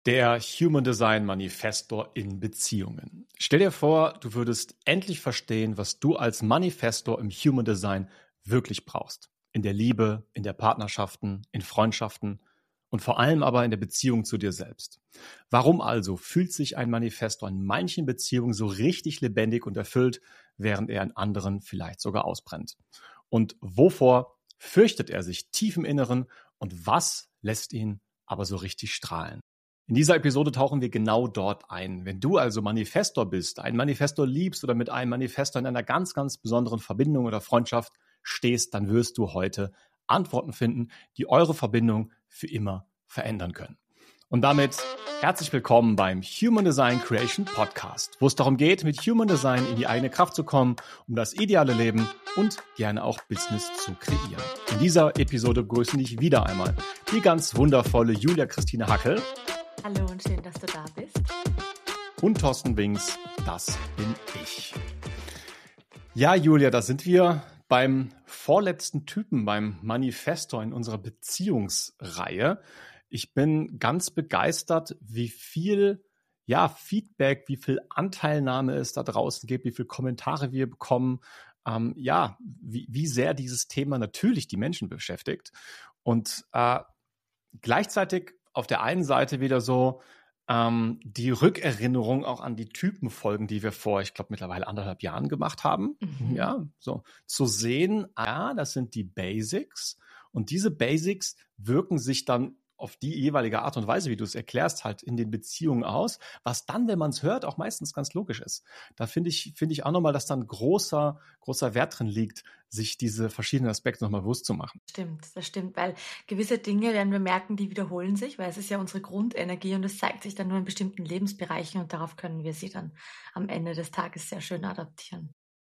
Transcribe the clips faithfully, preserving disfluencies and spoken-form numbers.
Der Human Design Manifestor in Beziehungen. Stell dir vor, du würdest endlich verstehen, was du als Manifestor im Human Design wirklich brauchst. In der Liebe, in der Partnerschaften, in Freundschaften und vor allem aber in der Beziehung zu dir selbst. Warum also fühlt sich ein Manifestor in manchen Beziehungen so richtig lebendig und erfüllt, während er in anderen vielleicht sogar ausbrennt? Und wovor fürchtet er sich tief im Inneren und was lässt ihn aber so richtig strahlen? In dieser Episode tauchen wir genau dort ein. Wenn du also Manifestor bist, einen Manifestor liebst oder mit einem Manifestor in einer ganz, ganz besonderen Verbindung oder Freundschaft stehst, dann wirst du heute Antworten finden, die eure Verbindung für immer verändern können. Und damit herzlich willkommen beim Human Design Creation Podcast, wo es darum geht, mit Human Design in die eigene Kraft zu kommen, um das ideale Leben und gerne auch Business zu kreieren. In dieser Episode begrüßen dich wieder einmal die ganz wundervolle Julia Christine Hackel. Hallo und schön, dass du da bist. Und Thorsten Wings, das bin ich. Ja, Julia, da sind wir beim vorletzten Typen, beim Manifestor in unserer Beziehungsreihe. Ich bin ganz begeistert, wie viel ja, Feedback, wie viel Anteilnahme es da draußen gibt, wie viele Kommentare wir bekommen. Ähm, ja, wie, wie sehr dieses Thema natürlich die Menschen beschäftigt. Und äh, gleichzeitig auf der einen Seite wieder so ähm, die Rückerinnerung auch an die Typenfolgen, die wir vor, ich glaube, mittlerweile anderthalb Jahren gemacht haben. Mhm. Ja, so zu sehen, ja, das sind die Basics und diese Basics wirken sich dann auf die jeweilige Art und Weise, wie du es erklärst, halt in den Beziehungen aus, was dann, wenn man es hört, auch meistens ganz logisch ist. Da finde ich, finde ich auch nochmal, dass dann großer, großer Wert drin liegt, sich diese verschiedenen Aspekte nochmal bewusst zu machen. Stimmt, das stimmt, weil gewisse Dinge werden wir merken, die wiederholen sich, weil es ist ja unsere Grundenergie und es zeigt sich dann nur in bestimmten Lebensbereichen und darauf können wir sie dann am Ende des Tages sehr schön adaptieren.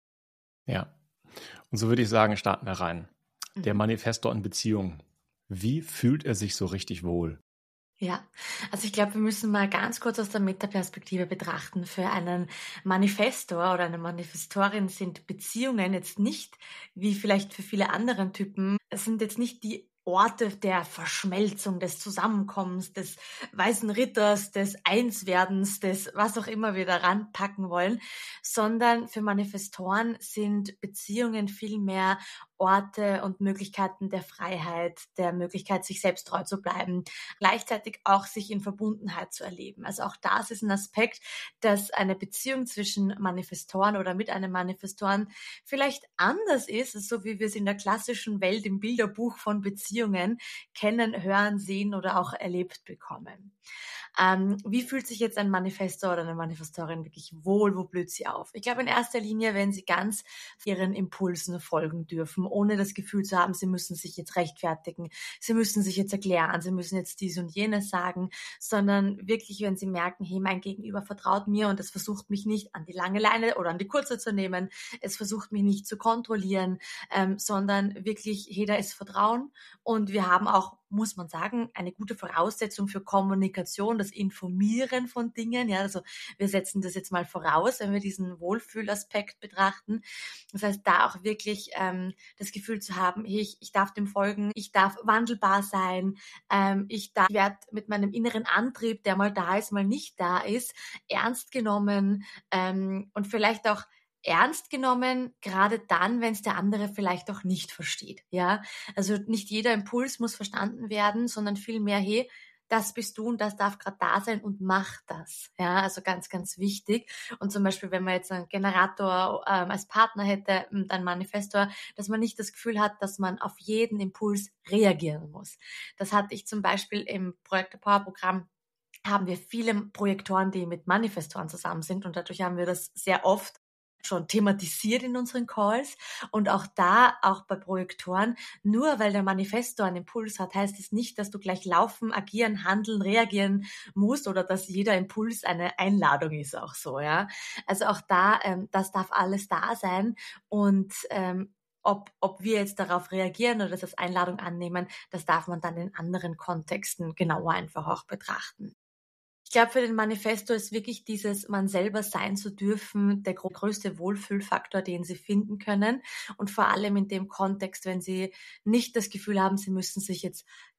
Ja, und so würde ich sagen, starten wir rein. Mhm. Der Manifestor in Beziehungen. Wie fühlt er sich so richtig wohl? Ja, also ich glaube, wir müssen mal ganz kurz aus der Metaperspektive betrachten. Für einen Manifestor oder eine Manifestorin sind Beziehungen jetzt nicht, wie vielleicht für viele anderen Typen, es sind jetzt nicht die Orte der Verschmelzung, des Zusammenkommens, des weißen Ritters, des Einswerdens, des was auch immer wir da ranpacken wollen, sondern für Manifestoren sind Beziehungen viel mehr Orte und Möglichkeiten der Freiheit, der Möglichkeit, sich selbst treu zu bleiben, gleichzeitig auch sich in Verbundenheit zu erleben. Also auch das ist ein Aspekt, dass eine Beziehung zwischen Manifestoren oder mit einem Manifestoren vielleicht anders ist, so wie wir es in der klassischen Welt im Bilderbuch von Beziehungen kennen, hören, sehen oder auch erlebt bekommen. Ähm, wie fühlt sich jetzt ein Manifestor oder eine Manifestorin wirklich wohl? Wo blüht sie auf? Ich glaube in erster Linie, wenn sie ganz ihren Impulsen folgen dürfen, ohne das Gefühl zu haben, sie müssen sich jetzt rechtfertigen, sie müssen sich jetzt erklären, sie müssen jetzt dies und jenes sagen, sondern wirklich, wenn sie merken, hey, mein Gegenüber vertraut mir und es versucht mich nicht an die lange Leine oder an die kurze zu nehmen, es versucht mich nicht zu kontrollieren, ähm, sondern wirklich, hey, da ist Vertrauen und wir haben auch, muss man sagen, eine gute Voraussetzung für Kommunikation, das Informieren von Dingen. Ja, also wir setzen das jetzt mal voraus, wenn wir diesen Wohlfühlaspekt betrachten. Das heißt, da auch wirklich ähm, das Gefühl zu haben, hey, ich, ich darf dem folgen, ich darf wandelbar sein, ähm, ich darf, werde mit meinem inneren Antrieb, der mal da ist, mal nicht da ist, ernst genommen ähm, und vielleicht auch ernst genommen, gerade dann, wenn es der andere vielleicht auch nicht versteht. Ja, also nicht jeder Impuls muss verstanden werden, sondern vielmehr, hey, das bist du und das darf gerade da sein und mach das. Ja, also ganz, ganz wichtig. Und zum Beispiel, wenn man jetzt einen Generator ähm, als Partner hätte und einen Manifestor, dass man nicht das Gefühl hat, dass man auf jeden Impuls reagieren muss. Das hatte ich zum Beispiel im Projekt Power Programm, haben wir viele Projektoren, die mit Manifestoren zusammen sind und dadurch haben wir das sehr oft schon thematisiert in unseren Calls und auch da, auch bei Projektoren, nur weil der Manifestor einen Impuls hat, heißt es nicht, dass du gleich laufen, agieren, handeln, reagieren musst oder dass jeder Impuls eine Einladung ist, auch so, ja. Also auch da, ähm, das darf alles da sein und ähm, ob, ob wir jetzt darauf reagieren oder das als Einladung annehmen, das darf man dann in anderen Kontexten genauer einfach auch betrachten. Ich glaube, für den Manifestor ist wirklich dieses, man selber sein zu dürfen, der größte Wohlfühlfaktor, den sie finden können. Und vor allem in dem Kontext, wenn sie nicht das Gefühl haben, sie müssen sich jetzt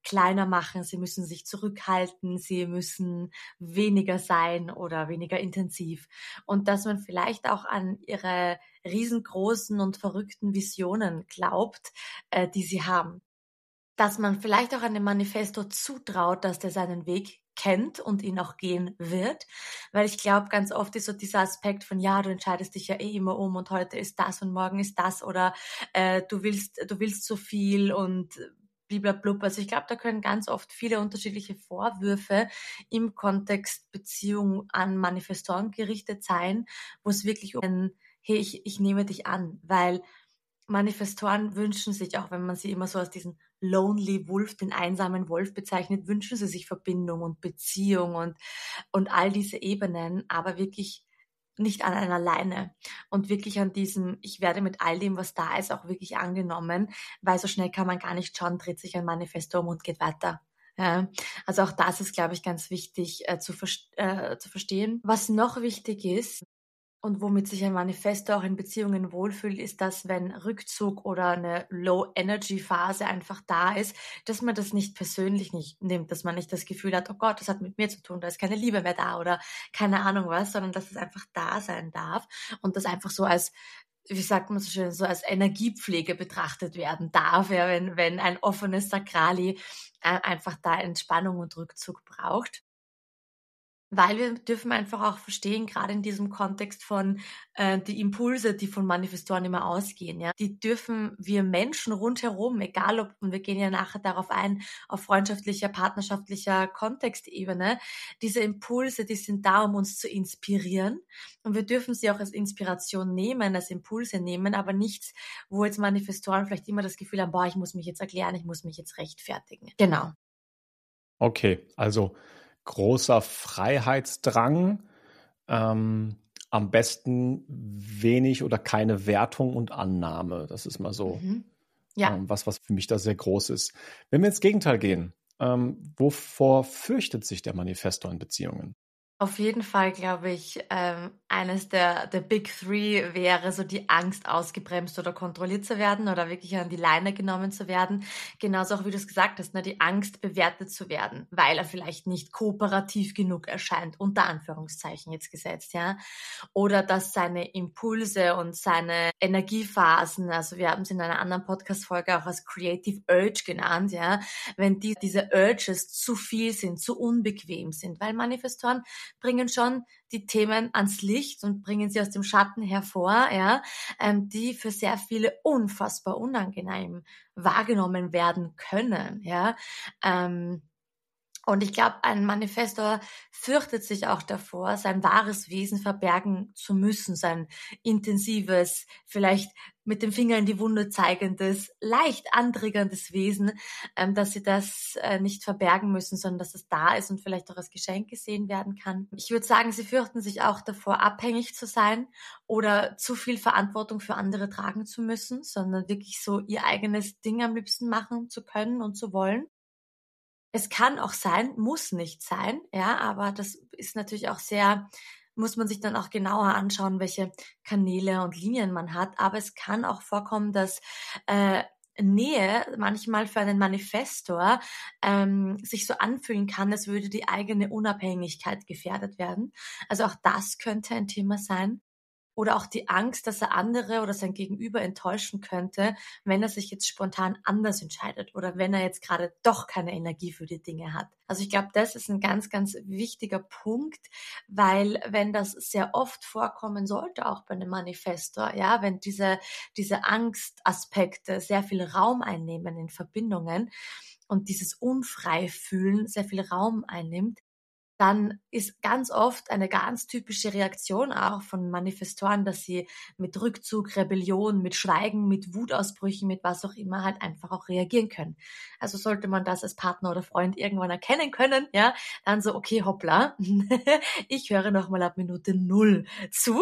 kleiner machen, sie müssen sich zurückhalten, sie müssen weniger sein oder weniger intensiv. Und dass man vielleicht auch an ihre riesengroßen und verrückten Visionen glaubt, äh, die sie haben. Dass man vielleicht auch einem Manifesto zutraut, dass der seinen Weg kennt und ihn auch gehen wird, weil ich glaube, ganz oft ist so dieser Aspekt von, ja, du entscheidest dich ja eh immer um und heute ist das und morgen ist das oder äh, du willst, du willst so viel und bliblablub. Also ich glaube, da können ganz oft viele unterschiedliche Vorwürfe im Kontext Beziehung an Manifestoren gerichtet sein, wo es wirklich um ein, hey, ich, ich nehme dich an, weil Manifestoren wünschen sich, auch wenn man sie immer so als diesen Lonely Wolf, den einsamen Wolf bezeichnet, wünschen sie sich Verbindung und Beziehung und, und all diese Ebenen, aber wirklich nicht an einer Leine und wirklich an diesem, ich werde mit all dem, was da ist, auch wirklich angenommen, weil so schnell kann man gar nicht schauen, dreht sich ein Manifesto um und geht weiter. Ja, also auch das ist, glaube ich, ganz wichtig äh, zu, äh, zu verstehen. Was noch wichtig ist, und womit sich ein Manifesto auch in Beziehungen wohlfühlt, ist, dass wenn Rückzug oder eine Low-Energy-Phase einfach da ist, dass man das nicht persönlich nicht nimmt, dass man nicht das Gefühl hat, oh Gott, das hat mit mir zu tun, da ist keine Liebe mehr da oder keine Ahnung was, sondern dass es einfach da sein darf und das einfach so als, wie sagt man so schön, so als Energiepflege betrachtet werden darf, ja, wenn, wenn ein offenes Sakrali äh, einfach da Entspannung und Rückzug braucht. Weil wir dürfen einfach auch verstehen, gerade in diesem Kontext von äh, die Impulse, die von Manifestoren immer ausgehen, ja, die dürfen wir Menschen rundherum, egal ob, und wir gehen ja nachher darauf ein, auf freundschaftlicher, partnerschaftlicher Kontextebene, diese Impulse, die sind da, um uns zu inspirieren und wir dürfen sie auch als Inspiration nehmen, als Impulse nehmen, aber nichts, wo jetzt Manifestoren vielleicht immer das Gefühl haben, boah, ich muss mich jetzt erklären, ich muss mich jetzt rechtfertigen. Genau. Okay, also großer Freiheitsdrang, ähm, am besten wenig oder keine Wertung und Annahme. Das ist mal so Mhm. Ja. ähm, was, was für mich da sehr groß ist. Wenn wir ins Gegenteil gehen, ähm, wovor fürchtet sich der Manifestor in Beziehungen? Auf jeden Fall, glaube ich, ähm, eines der, der Big Three wäre so die Angst, ausgebremst oder kontrolliert zu werden oder wirklich an die Leine genommen zu werden. Genauso auch, wie du es gesagt hast, ne, die Angst, bewertet zu werden, weil er vielleicht nicht kooperativ genug erscheint, unter Anführungszeichen jetzt gesetzt, ja. Oder dass seine Impulse und seine Energiephasen, also wir haben es in einer anderen Podcast-Folge auch als Creative Urge genannt, ja, wenn die, diese Urges zu viel sind, zu unbequem sind, weil Manifestoren bringen schon die Themen ans Licht und bringen sie aus dem Schatten hervor, ja, ähm, die für sehr viele unfassbar unangenehm wahrgenommen werden können, ja. Ähm, und ich glaube, ein Manifestor fürchtet sich auch davor, sein wahres Wesen verbergen zu müssen, sein intensives, vielleicht mit dem Finger in die Wunde zeigendes, leicht antriggerndes Wesen, ähm, dass sie das äh, nicht verbergen müssen, sondern dass es da ist und vielleicht auch als Geschenk gesehen werden kann. Ich würde sagen, sie fürchten sich auch davor, abhängig zu sein oder zu viel Verantwortung für andere tragen zu müssen, sondern wirklich so ihr eigenes Ding am liebsten machen zu können und zu wollen. Es kann auch sein, muss nicht sein, ja, aber das ist natürlich auch sehr, muss man sich dann auch genauer anschauen, welche Kanäle und Linien man hat. Aber es kann auch vorkommen, dass äh, Nähe manchmal für einen Manifestor ähm, sich so anfühlen kann, als würde die eigene Unabhängigkeit gefährdet werden. Also auch das könnte ein Thema sein. Oder auch die Angst, dass er andere oder sein Gegenüber enttäuschen könnte, wenn er sich jetzt spontan anders entscheidet oder wenn er jetzt gerade doch keine Energie für die Dinge hat. Also ich glaube, das ist ein ganz, ganz wichtiger Punkt, weil wenn das sehr oft vorkommen sollte, auch bei einem Manifestor, ja, wenn diese, diese Angstaspekte sehr viel Raum einnehmen in Verbindungen und dieses Unfrei-Fühlen sehr viel Raum einnimmt, dann ist ganz oft eine ganz typische Reaktion auch von Manifestoren, dass sie mit Rückzug, Rebellion, mit Schweigen, mit Wutausbrüchen, mit was auch immer halt einfach auch reagieren können. Also sollte man das als Partner oder Freund irgendwann erkennen können, ja, dann so, okay, hoppla, ich höre nochmal ab Minute null zu.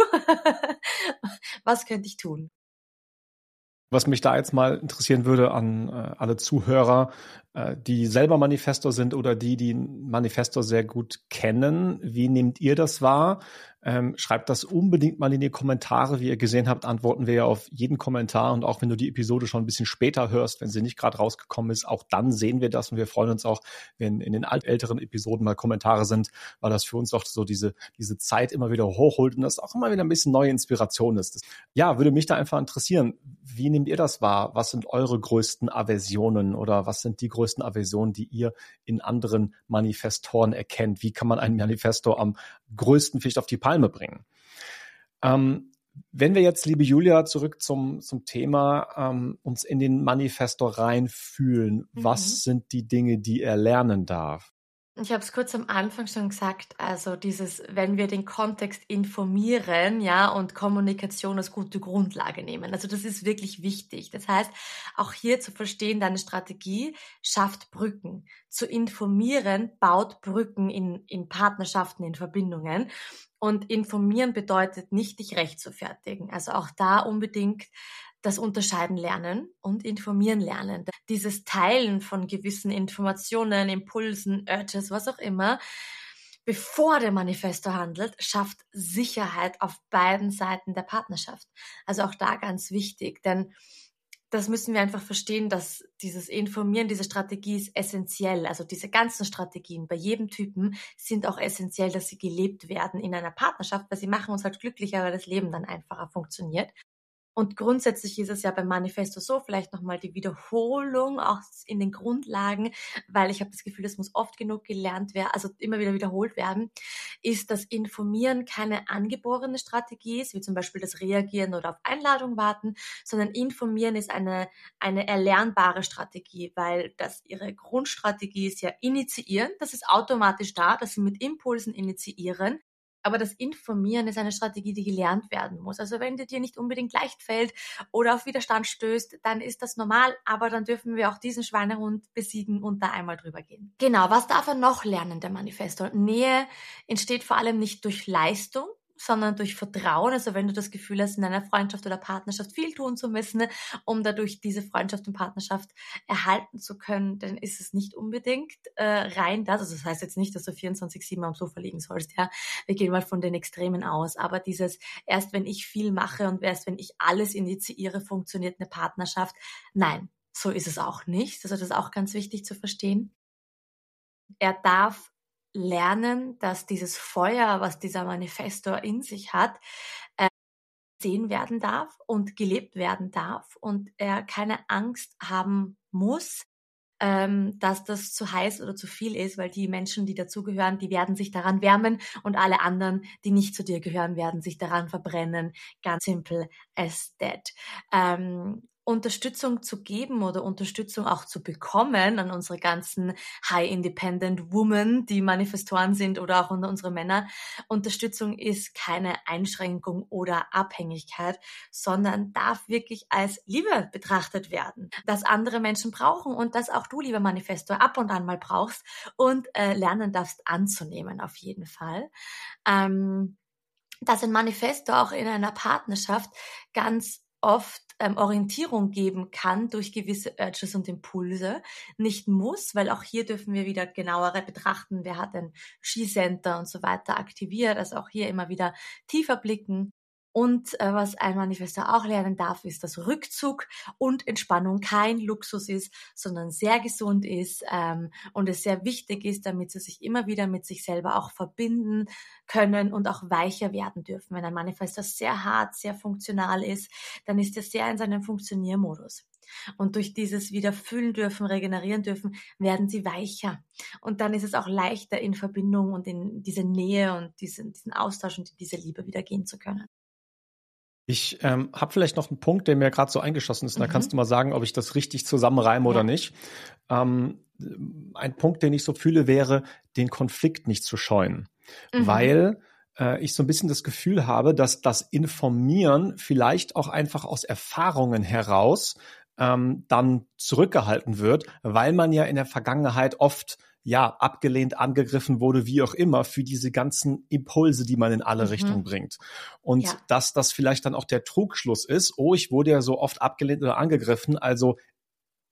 Was könnte ich tun? Was mich da jetzt mal interessieren würde an äh, alle Zuhörer, äh, die selber Manifestor sind oder die, die Manifestor sehr gut kennen. Wie nehmt ihr das wahr? Ähm, schreibt das unbedingt mal in die Kommentare. Wie ihr gesehen habt, antworten wir ja auf jeden Kommentar. Und auch wenn du die Episode schon ein bisschen später hörst, wenn sie nicht gerade rausgekommen ist, auch dann sehen wir das. Und wir freuen uns auch, wenn in den älteren Episoden mal Kommentare sind, weil das für uns auch so diese, diese Zeit immer wieder hochholt und das auch immer wieder ein bisschen neue Inspiration ist. Das, ja, würde mich da einfach interessieren. Wie nehmt ihr das wahr? Was sind eure größten Aversionen oder was sind die größten Aversionen, die ihr in anderen Manifestoren erkennt? Wie kann man einen Manifestor am größten vielleicht auf die Palme bringen? Ähm, wenn wir jetzt, liebe Julia, zurück zum, zum Thema ähm, uns in den Manifestor reinfühlen, mhm. was sind die Dinge, die er lernen darf? Ich habe es kurz am Anfang schon gesagt, also dieses, wenn wir den Kontext informieren, ja, und Kommunikation als gute Grundlage nehmen. Also das ist wirklich wichtig. Das heißt, auch hier zu verstehen, deine Strategie schafft Brücken. Zu informieren baut Brücken in, in Partnerschaften, in Verbindungen. Und informieren bedeutet nicht, dich recht zu fertigen. Also auch da unbedingt das Unterscheiden lernen und informieren lernen. Dieses Teilen von gewissen Informationen, Impulsen, Urges, was auch immer, bevor der Manifestor handelt, schafft Sicherheit auf beiden Seiten der Partnerschaft. Also auch da ganz wichtig, denn das müssen wir einfach verstehen, dass dieses Informieren, diese Strategie ist essentiell. Also diese ganzen Strategien bei jedem Typen sind auch essentiell, dass sie gelebt werden in einer Partnerschaft, weil sie machen uns halt glücklicher, weil das Leben dann einfacher funktioniert. Und grundsätzlich ist es ja beim Manifesto so, vielleicht nochmal die Wiederholung auch in den Grundlagen, weil ich habe das Gefühl, das muss oft genug gelernt werden, also immer wieder wiederholt werden, ist, dass Informieren keine angeborene Strategie ist, wie zum Beispiel das Reagieren oder auf Einladung warten, sondern Informieren ist eine, eine erlernbare Strategie, weil das ihre Grundstrategie ist ja initiieren, das ist automatisch da, dass sie mit Impulsen initiieren. Aber das Informieren ist eine Strategie, die gelernt werden muss. Also wenn dir nicht unbedingt leicht fällt oder auf Widerstand stößt, dann ist das normal, aber dann dürfen wir auch diesen Schweinehund besiegen und da einmal drüber gehen. Genau, was darf er noch lernen, der Manifestor? Nähe entsteht vor allem nicht durch Leistung, sondern durch Vertrauen. Also wenn du das Gefühl hast, in einer Freundschaft oder Partnerschaft viel tun zu müssen, um dadurch diese Freundschaft und Partnerschaft erhalten zu können, dann ist es nicht unbedingt äh, rein das. Also das heißt jetzt nicht, dass du vierundzwanzig sieben am Sofa liegen sollst. Ja, wir gehen mal von den Extremen aus. Aber dieses, erst wenn ich viel mache und erst wenn ich alles initiiere, funktioniert eine Partnerschaft. Nein, so ist es auch nicht. Also das ist auch ganz wichtig zu verstehen. Er darf lernen, dass dieses Feuer, was dieser Manifestor in sich hat, äh, gesehen werden darf und gelebt werden darf und er keine Angst haben muss, ähm, dass das zu heiß oder zu viel ist, weil die Menschen, die dazugehören, die werden sich daran wärmen und alle anderen, die nicht zu dir gehören, werden sich daran verbrennen. Ganz simple as that. Ähm, Unterstützung zu geben oder Unterstützung auch zu bekommen an unsere ganzen High Independent Women, die Manifestoren sind oder auch unter unsere Männer. Unterstützung ist keine Einschränkung oder Abhängigkeit, sondern darf wirklich als Liebe betrachtet werden, dass andere Menschen brauchen und dass auch du, lieber Manifestor, ab und an mal brauchst und äh, lernen darfst anzunehmen auf jeden Fall. Ähm, dass ein Manifestor auch in einer Partnerschaft ganz oft ähm, Orientierung geben kann durch gewisse Urges und Impulse. Nicht muss, weil auch hier dürfen wir wieder genauere betrachten, wer hat ein Ski-Center und so weiter aktiviert, also auch hier immer wieder tiefer blicken. Und äh, was ein Manifestor auch lernen darf, ist, dass Rückzug und Entspannung kein Luxus ist, sondern sehr gesund ist ähm, und es sehr wichtig ist, damit sie sich immer wieder mit sich selber auch verbinden können und auch weicher werden dürfen. Wenn ein Manifestor sehr hart, sehr funktional ist, dann ist er sehr in seinem Funktioniermodus. Und durch dieses wieder fühlen dürfen, regenerieren dürfen, werden sie weicher. Und dann ist es auch leichter, in Verbindung und in diese Nähe und diesen, diesen Austausch und in diese Liebe wieder gehen zu können. Ich ähm, habe vielleicht noch einen Punkt, der mir gerade so eingeschossen ist. Mhm. Da kannst du mal sagen, ob ich das richtig zusammenreime ja. oder nicht. Ähm, ein Punkt, den ich so fühle, wäre, den Konflikt nicht zu scheuen. Mhm. Weil äh, ich so ein bisschen das Gefühl habe, dass das Informieren vielleicht auch einfach aus Erfahrungen heraus ähm, dann zurückgehalten wird, weil man ja in der Vergangenheit oft ja, abgelehnt, angegriffen wurde, wie auch immer, für diese ganzen Impulse, die man in alle mhm. Richtungen bringt. Und ja. dass das vielleicht dann auch der Trugschluss ist, oh, ich wurde ja so oft abgelehnt oder angegriffen, also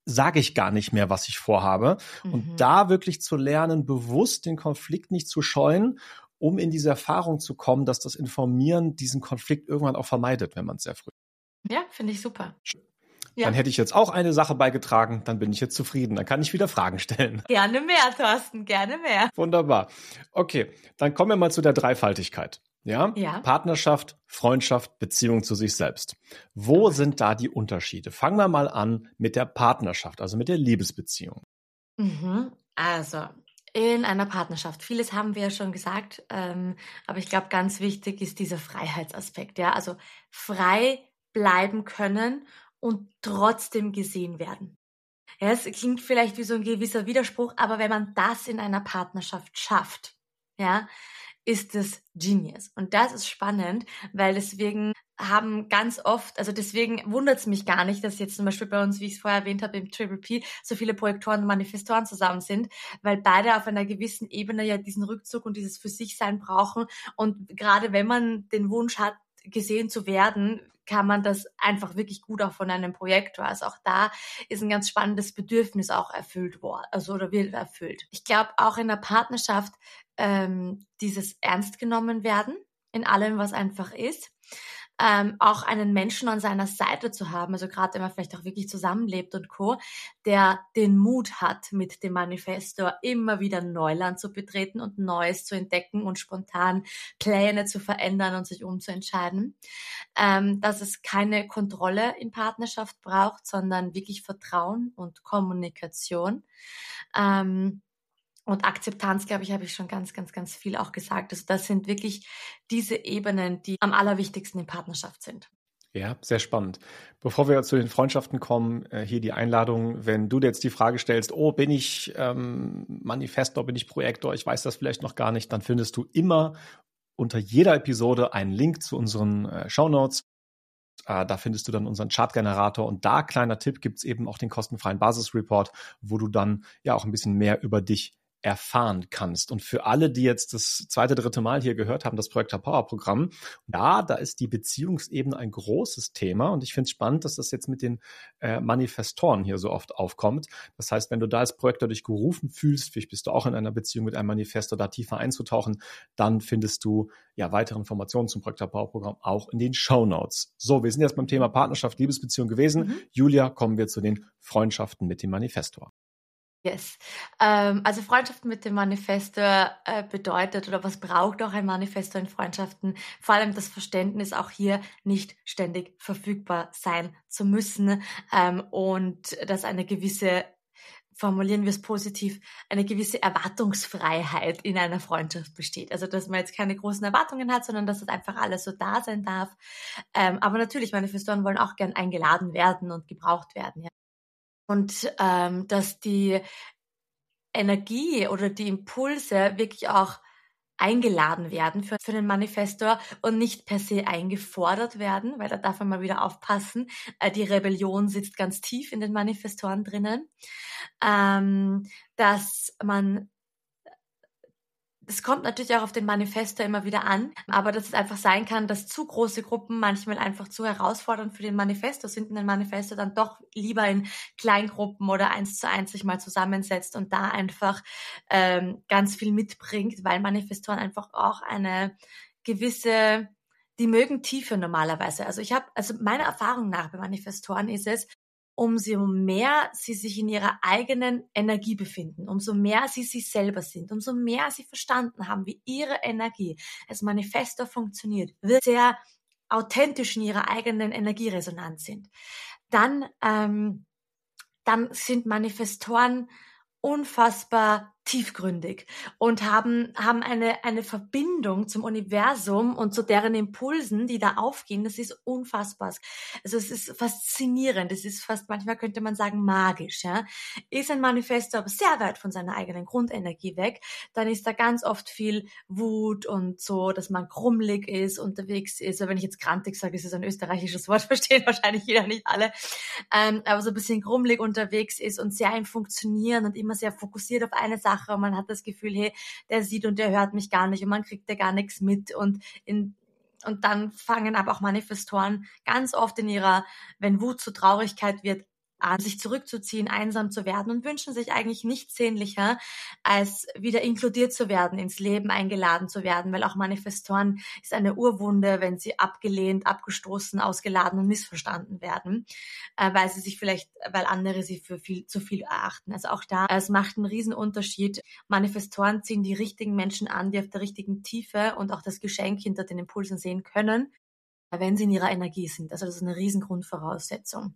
sage ich gar nicht mehr, was ich vorhabe. Mhm. Und da wirklich zu lernen, bewusst den Konflikt nicht zu scheuen, um in diese Erfahrung zu kommen, dass das Informieren diesen Konflikt irgendwann auch vermeidet, wenn man es sehr früh. Ja, finde ich super. Ja. Dann hätte ich jetzt auch eine Sache beigetragen, dann bin ich jetzt zufrieden. Dann kann ich wieder Fragen stellen. Gerne mehr, Thorsten, gerne mehr. Wunderbar. Okay, dann kommen wir mal zu der Dreifaltigkeit. Ja? Ja. Partnerschaft, Freundschaft, Beziehung zu sich selbst. Wo okay. sind da die Unterschiede? Fangen wir mal an mit der Partnerschaft, also mit der Liebesbeziehung. Mhm. Also, in einer Partnerschaft. Vieles haben wir ja schon gesagt, ähm, aber ich glaube, ganz wichtig ist dieser Freiheitsaspekt. Ja? Also frei bleiben können und trotzdem gesehen werden. Ja, es klingt vielleicht wie so ein gewisser Widerspruch, aber wenn man das in einer Partnerschaft schafft, ja, ist es Genius. Und das ist spannend, weil deswegen haben ganz oft, also deswegen wundert es mich gar nicht, dass jetzt zum Beispiel bei uns, wie ich es vorher erwähnt habe, im Triple P so viele Projektoren und Manifestoren zusammen sind, weil beide auf einer gewissen Ebene ja diesen Rückzug und dieses Für-sich-Sein brauchen. Und gerade wenn man den Wunsch hat, gesehen zu werden, kann man das einfach wirklich gut auch von einem Projektor. Also auch da ist ein ganz spannendes Bedürfnis auch erfüllt worden, also oder wird erfüllt. Ich glaube auch in der Partnerschaft ähm, dieses ernst genommen werden in allem, was einfach ist. Ähm, auch einen Menschen an seiner Seite zu haben, also gerade wenn man vielleicht auch wirklich zusammenlebt und Co., der den Mut hat, mit dem Manifestor immer wieder Neuland zu betreten und Neues zu entdecken und spontan Pläne zu verändern und sich umzuentscheiden. Ähm, dass es keine Kontrolle in Partnerschaft braucht, sondern wirklich Vertrauen und Kommunikation. Ähm, Und Akzeptanz, glaube ich, habe ich schon ganz, ganz, ganz viel auch gesagt. Also das sind wirklich diese Ebenen, die am allerwichtigsten in Partnerschaft sind. Ja, sehr spannend. Bevor wir zu den Freundschaften kommen, hier die Einladung, wenn du dir jetzt die Frage stellst, oh, bin ich ähm, Manifestor, bin ich Projektor, ich weiß das vielleicht noch gar nicht, dann findest du immer unter jeder Episode einen Link zu unseren äh, Shownotes. Äh, da findest du dann unseren Chartgenerator und da, kleiner Tipp, gibt's eben auch den kostenfreien Basisreport, wo du dann ja auch ein bisschen mehr über dich erfahren kannst. Und für alle, die jetzt das zweite, dritte Mal hier gehört haben, das Projektor Power Programm, ja, da ist die Beziehungsebene ein großes Thema und ich finde es spannend, dass das jetzt mit den äh, Manifestoren hier so oft aufkommt. Das heißt, wenn du da als Projektor dich gerufen fühlst, vielleicht bist du auch in einer Beziehung mit einem Manifestor, da tiefer einzutauchen, dann findest du ja weitere Informationen zum Projektor Power Programm auch in den Shownotes. So, wir sind jetzt beim Thema Partnerschaft, Liebesbeziehung gewesen. Mhm. Julia, kommen wir zu den Freundschaften mit dem Manifestor. Yes. Ähm, also Freundschaften mit dem Manifestor äh, bedeutet oder was braucht auch ein Manifestor in Freundschaften? Vor allem das Verständnis, auch hier nicht ständig verfügbar sein zu müssen ähm, und dass eine gewisse, formulieren wir es positiv, eine gewisse Erwartungsfreiheit in einer Freundschaft besteht. Also dass man jetzt keine großen Erwartungen hat, sondern dass das einfach alles so da sein darf. Ähm, aber natürlich, Manifestoren wollen auch gern eingeladen werden und gebraucht werden. Ja. Und ähm, dass die Energie oder die Impulse wirklich auch eingeladen werden für, für den Manifestor und nicht per se eingefordert werden, weil da darf man mal wieder aufpassen. Äh, die Rebellion sitzt ganz tief in den Manifestoren drinnen. Ähm, dass man Es kommt natürlich auch auf den Manifestor immer wieder an, aber dass es einfach sein kann, dass zu große Gruppen manchmal einfach zu herausfordernd für den Manifestor sind und den Manifestor dann doch lieber in Kleingruppen oder eins zu eins sich mal zusammensetzt und da einfach ähm, ganz viel mitbringt, weil Manifestoren einfach auch eine gewisse, die mögen Tiefe normalerweise. Also ich habe, also meiner Erfahrung nach bei Manifestoren ist es, umso mehr sie sich in ihrer eigenen Energie befinden, umso mehr sie sich selber sind, umso mehr sie verstanden haben, wie ihre Energie als Manifestor funktioniert, wird sehr authentisch in ihrer eigenen Energieresonanz sind. Dann, ähm, dann sind Manifestoren unfassbar tiefgründig und haben haben eine eine Verbindung zum Universum und zu deren Impulsen, die da aufgehen. Das ist unfassbar. Also es ist faszinierend. Es ist fast, manchmal könnte man sagen, magisch. Ja, ist ein Manifestor aber sehr weit von seiner eigenen Grundenergie weg, dann ist da ganz oft viel Wut und so, dass man krummelig ist, unterwegs ist. Aber wenn ich jetzt grantig sage, ist es ein österreichisches Wort, verstehen wahrscheinlich jeder, nicht alle. Ähm, aber so ein bisschen krummelig unterwegs ist und sehr im Funktionieren und immer sehr fokussiert auf eine Sache und man hat das Gefühl, hey, der sieht und der hört mich gar nicht und man kriegt ja gar nichts mit und in und dann fangen aber auch Manifestoren ganz oft in ihrer, wenn Wut zu Traurigkeit wird, an, sich zurückzuziehen, einsam zu werden und wünschen sich eigentlich nichts sehnlicher, als wieder inkludiert zu werden, ins Leben eingeladen zu werden, weil auch Manifestoren ist eine Urwunde, wenn sie abgelehnt, abgestoßen, ausgeladen und missverstanden werden, äh, weil sie sich vielleicht, weil andere sie für viel zu viel erachten. Also auch da, es macht einen riesen Unterschied. Manifestoren ziehen die richtigen Menschen an, die auf der richtigen Tiefe und auch das Geschenk hinter den Impulsen sehen können, wenn sie in ihrer Energie sind. Also das ist eine riesen Grundvoraussetzung.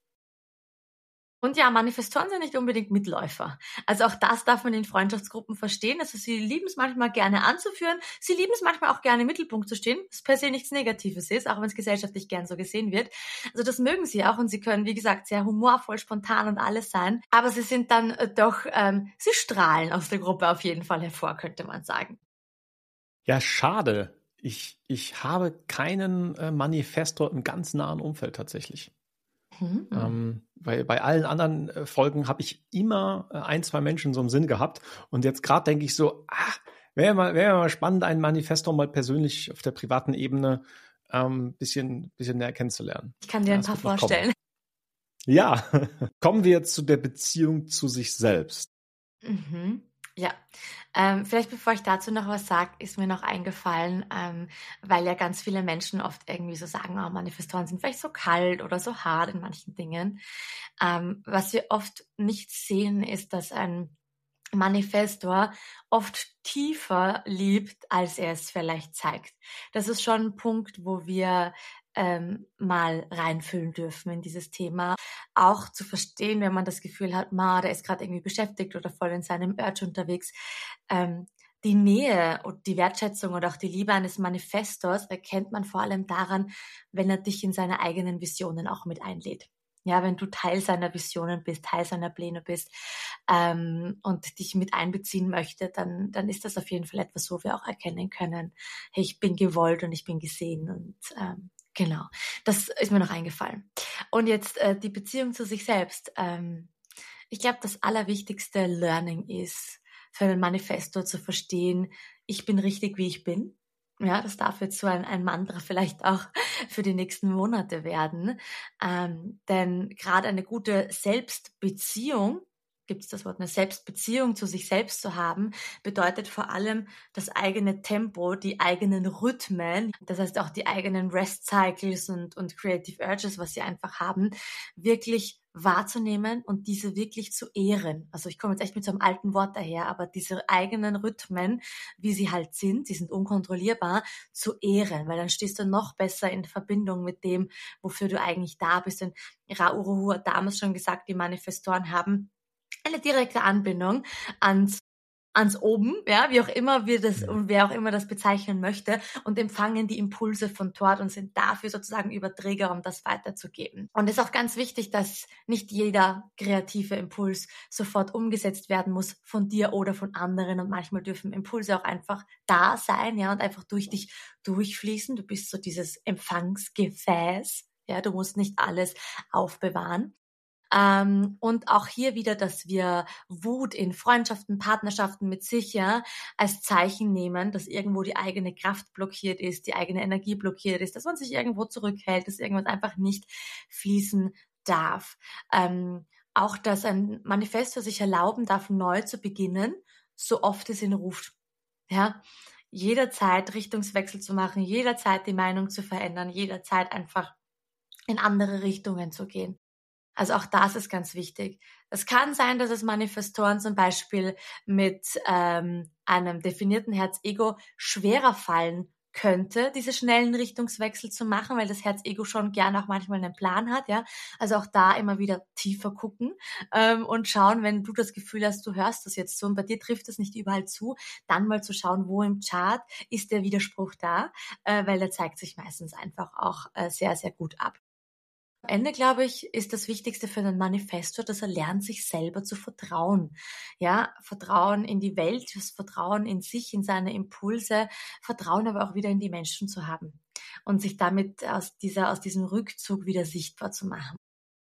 Und ja, Manifestoren sind nicht unbedingt Mitläufer. Also auch das darf man in Freundschaftsgruppen verstehen. Also sie lieben es manchmal gerne anzuführen. Sie lieben es manchmal auch gerne im Mittelpunkt zu stehen, was per se nichts Negatives ist, auch wenn es gesellschaftlich gern so gesehen wird. Also das mögen sie auch und sie können, wie gesagt, sehr humorvoll, spontan und alles sein. Aber sie sind dann äh, doch, ähm, sie strahlen aus der Gruppe auf jeden Fall hervor, könnte man sagen. Ja, schade. Ich, ich habe keinen äh, Manifestor im ganz nahen Umfeld tatsächlich. Hm. Ähm, weil bei allen anderen äh, Folgen habe ich immer äh, ein, zwei Menschen so im Sinn gehabt. Und jetzt gerade denke ich so, ach, wäre mal, wäre mal spannend, einen Manifestor mal persönlich auf der privaten Ebene ein ähm, bisschen, bisschen näher kennenzulernen. Ich kann dir Ja, ein das paar wird noch vorstellen. kommen. Ja, kommen wir jetzt zu der Beziehung zu sich selbst. Mhm. Ja, ähm, vielleicht bevor ich dazu noch was sage, ist mir noch eingefallen, ähm, weil ja ganz viele Menschen oft irgendwie so sagen, oh, Manifestoren sind vielleicht so kalt oder so hart in manchen Dingen. Ähm, was wir oft nicht sehen, ist, dass ein Manifestor oft tiefer liebt, als er es vielleicht zeigt. Das ist schon ein Punkt, wo wir ähm, mal reinfühlen dürfen in dieses Thema. Auch zu verstehen, wenn man das Gefühl hat, ma, der ist gerade irgendwie beschäftigt oder voll in seinem Urge unterwegs. Ähm, die Nähe und die Wertschätzung und auch die Liebe eines Manifestors erkennt man vor allem daran, wenn er dich in seine eigenen Visionen auch mit einlädt. Ja, wenn du Teil seiner Visionen bist, Teil seiner Pläne bist ähm, und dich mit einbeziehen möchte, dann, dann ist das auf jeden Fall etwas, wo wir auch erkennen können, hey, ich bin gewollt und ich bin gesehen und ähm, genau, das ist mir noch eingefallen. Und jetzt äh, die Beziehung zu sich selbst. Ähm, ich glaube, das allerwichtigste Learning ist, für einen Manifesto zu verstehen, ich bin richtig, wie ich bin. Ja, das darf jetzt so ein, ein Mantra vielleicht auch für die nächsten Monate werden. Ähm, denn gerade eine gute Selbstbeziehung, gibt es das Wort, eine Selbstbeziehung zu sich selbst zu haben, bedeutet vor allem das eigene Tempo, die eigenen Rhythmen, das heißt auch die eigenen Rest Cycles und, und Creative Urges, was sie einfach haben, wirklich wahrzunehmen und diese wirklich zu ehren. Also ich komme jetzt echt mit so einem alten Wort daher, aber diese eigenen Rhythmen, wie sie halt sind, die sind unkontrollierbar, zu ehren, weil dann stehst du noch besser in Verbindung mit dem, wofür du eigentlich da bist. Und Ra Uru Hu hat damals schon gesagt, die Manifestoren haben eine direkte Anbindung ans ans Oben, ja, wie auch immer wir das und wer auch immer das bezeichnen möchte und empfangen die Impulse von dort und sind dafür sozusagen Überträger, um das weiterzugeben. Und es ist auch ganz wichtig, dass nicht jeder kreative Impuls sofort umgesetzt werden muss von dir oder von anderen und manchmal dürfen Impulse auch einfach da sein, ja, und einfach durch dich durchfließen. Du bist so dieses Empfangsgefäß, ja, du musst nicht alles aufbewahren. Ähm, und auch hier wieder, dass wir Wut in Freundschaften, Partnerschaften mit sich ja als Zeichen nehmen, dass irgendwo die eigene Kraft blockiert ist, die eigene Energie blockiert ist, dass man sich irgendwo zurückhält, dass irgendwas einfach nicht fließen darf. Ähm, auch, dass ein Manifestor sich erlauben darf, neu zu beginnen, so oft es ihn ruft. Ja, jederzeit Richtungswechsel zu machen, jederzeit die Meinung zu verändern, jederzeit einfach in andere Richtungen zu gehen. Also auch das ist ganz wichtig. Es kann sein, dass es Manifestoren zum Beispiel mit ähm, einem definierten Herz-Ego schwerer fallen könnte, diese schnellen Richtungswechsel zu machen, weil das Herz-Ego schon gern auch manchmal einen Plan hat, ja. Also auch da immer wieder tiefer gucken ähm, und schauen, wenn du das Gefühl hast, du hörst das jetzt so und bei dir trifft das nicht überall zu, dann mal zu schauen, wo im Chart ist der Widerspruch da, äh, weil der zeigt sich meistens einfach auch äh, sehr, sehr gut ab. Am Ende, glaube ich, ist das Wichtigste für einen Manifestor, dass er lernt, sich selber zu vertrauen. Ja, Vertrauen in die Welt, das Vertrauen in sich, in seine Impulse, Vertrauen aber auch wieder in die Menschen zu haben und sich damit aus dieser, aus diesem Rückzug wieder sichtbar zu machen.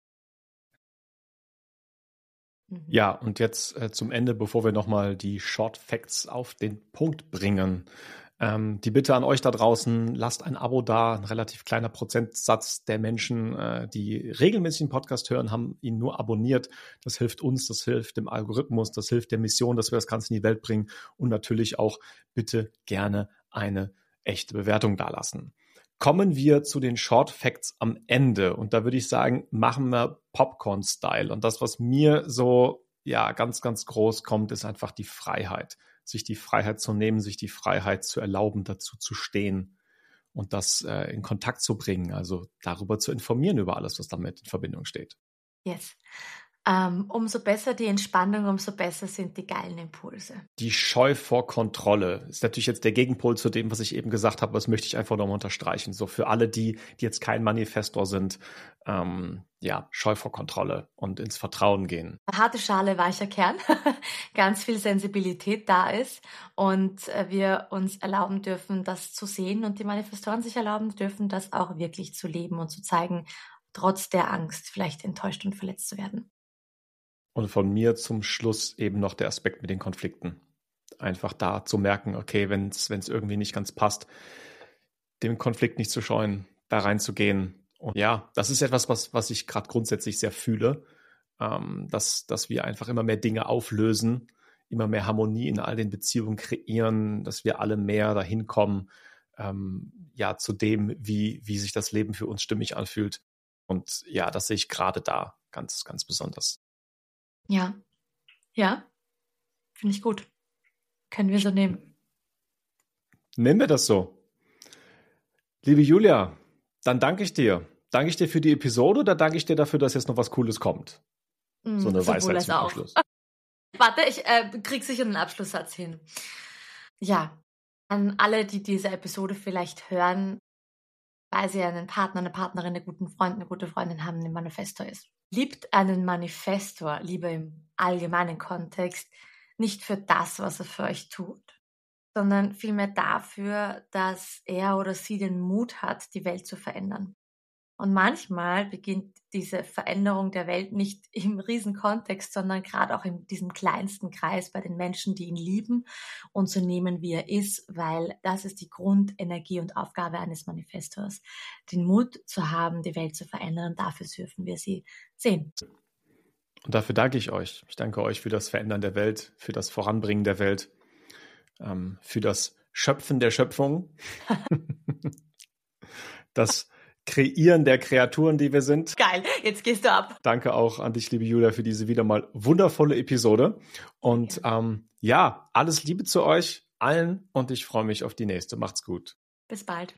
Mhm. Ja, und jetzt äh, zum Ende, bevor wir nochmal die Short Facts auf den Punkt bringen. Ähm, die Bitte an euch da draußen, lasst ein Abo da. Ein relativ kleiner Prozentsatz der Menschen, äh, die regelmäßig den Podcast hören, haben ihn nur abonniert. Das hilft uns, das hilft dem Algorithmus, das hilft der Mission, dass wir das Ganze in die Welt bringen. Und natürlich auch bitte gerne eine echte Bewertung dalassen. Kommen wir zu den Short Facts am Ende. Und da würde ich sagen, machen wir Popcorn-Style. Und das, was mir so ja ganz, ganz groß kommt, ist einfach die Freiheit. Sich die Freiheit zu nehmen, sich die Freiheit zu erlauben, dazu zu stehen und das äh, in Kontakt zu bringen. Also darüber zu informieren, über alles, was damit in Verbindung steht. Yes. Ähm, umso besser die Entspannung, umso besser sind die geilen Impulse. Die Scheu vor Kontrolle ist natürlich jetzt der Gegenpol zu dem, was ich eben gesagt habe. Das möchte ich einfach nochmal unterstreichen. So für alle, die, die jetzt kein Manifestor sind, ähm, ja, Scheu vor Kontrolle und ins Vertrauen gehen. Harte Schale, weicher Kern, ganz viel Sensibilität da ist und wir uns erlauben dürfen, das zu sehen und die Manifestoren sich erlauben dürfen, das auch wirklich zu leben und zu zeigen, trotz der Angst, vielleicht enttäuscht und verletzt zu werden. Und von mir zum Schluss eben noch der Aspekt mit den Konflikten. Einfach da zu merken, okay, wenn es irgendwie nicht ganz passt, den Konflikt nicht zu scheuen, da reinzugehen. Und ja, das ist etwas, was, was ich gerade grundsätzlich sehr fühle, ähm, dass, dass wir einfach immer mehr Dinge auflösen, immer mehr Harmonie in all den Beziehungen kreieren, dass wir alle mehr dahin kommen, ähm, ja, zu dem, wie, wie sich das Leben für uns stimmig anfühlt. Und ja, das sehe ich gerade da ganz, ganz besonders. Ja, ja, finde ich gut. Können wir so nehmen. Nehmen wir das so. Liebe Julia, dann danke ich dir. Danke ich dir für die Episode oder danke ich dir dafür, dass jetzt noch was Cooles kommt? Mm, so eine Weisheit zum auch. Abschluss. Warte, ich äh, krieg sicher einen Abschlusssatz hin. Ja, an alle, die diese Episode vielleicht hören, weil sie einen Partner, eine Partnerin, einen guten Freund, eine gute Freundin haben, die ein Manifestor ist. Liebt einen Manifestor, lieber im allgemeinen Kontext, nicht für das, was er für euch tut, sondern vielmehr dafür, dass er oder sie den Mut hat, die Welt zu verändern. Und manchmal beginnt diese Veränderung der Welt nicht im Riesenkontext, sondern gerade auch in diesem kleinsten Kreis bei den Menschen, die ihn lieben und so nehmen, wie er ist, weil das ist die Grundenergie und Aufgabe eines Manifestors, den Mut zu haben, die Welt zu verändern. Dafür dürfen wir sie sehen. Und dafür danke ich euch. Ich danke euch für das Verändern der Welt, für das Voranbringen der Welt, ähm, für das Schöpfen der Schöpfung, das Kreieren der Kreaturen, die wir sind. Geil, jetzt gehst du ab. Danke auch an dich, liebe Julia, für diese wieder mal wundervolle Episode. Und ja, ähm, ja alles Liebe zu euch allen und ich freue mich auf die nächste. Macht's gut. Bis bald.